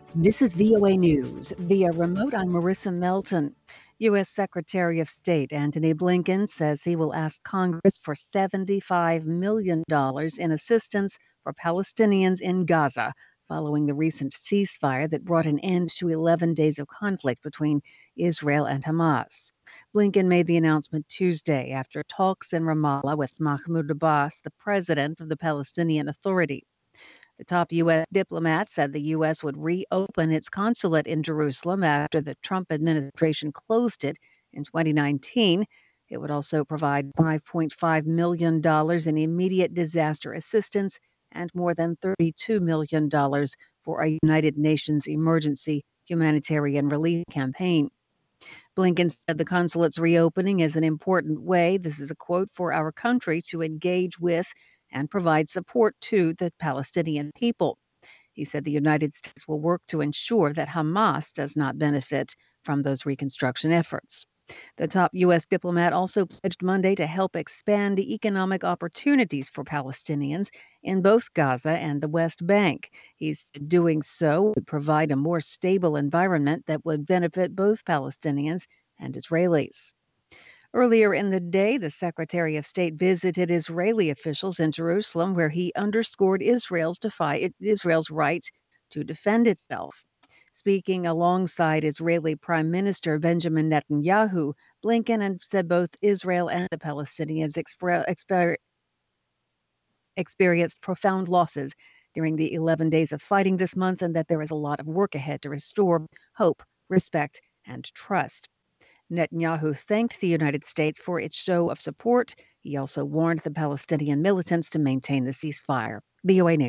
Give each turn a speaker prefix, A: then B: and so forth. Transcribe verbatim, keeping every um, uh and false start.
A: This is V O A News. Via remote, I'm Marissa Melton. U S. Secretary of State Antony Blinken says he will ask Congress for seventy-five million dollars in assistance for Palestinians in Gaza following the recent ceasefire that brought an end to eleven days of conflict between Israel and Hamas. Blinken made the announcement Tuesday after talks in Ramallah with Mahmoud Abbas, the president of the Palestinian Authority. The top U S diplomat said the U S would reopen its consulate in Jerusalem after the Trump administration closed it in twenty nineteen. It would also provide five point five million dollars in immediate disaster assistance and more than thirty-two million dollars for a United Nations emergency humanitarian relief campaign. Blinken said the consulate's reopening is an important way, this is a quote, for our country to engage with and provide support to the Palestinian people. He said the United States will work to ensure that Hamas does not benefit from those reconstruction efforts. The top U S diplomat also pledged Monday to help expand the economic opportunities for Palestinians in both Gaza and the West Bank. He's doing so would provide a more stable environment that would benefit both Palestinians and Israelis. Earlier in the day, the Secretary of State visited Israeli officials in Jerusalem, where he underscored Israel's, defy, Israel's right to defend itself. Speaking alongside Israeli Prime Minister Benjamin Netanyahu, Blinken said both Israel and the Palestinians expre- exper- experienced profound losses during the eleven days of fighting this month and that there is a lot of work ahead to restore hope, respect, and trust. Netanyahu thanked the United States for its show of support. He also warned the Palestinian militants to maintain the ceasefire. V O A News.